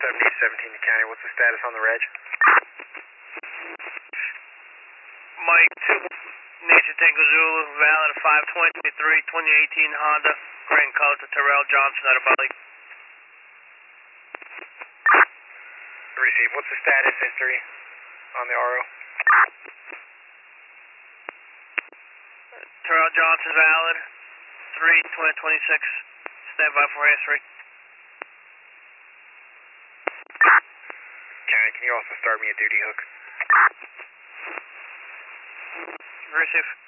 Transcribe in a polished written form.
17 to County. What's the status on the reg? Mike 2, Nancy Tango Zulu, valid 523, 2018 Honda, Grand Color to Terrell Johnson out of Bali. Receive. What's the status history on the RO? Terrell Johnson valid, 3/2026, stand by for history. County, can you also start me a duty hook? Receive.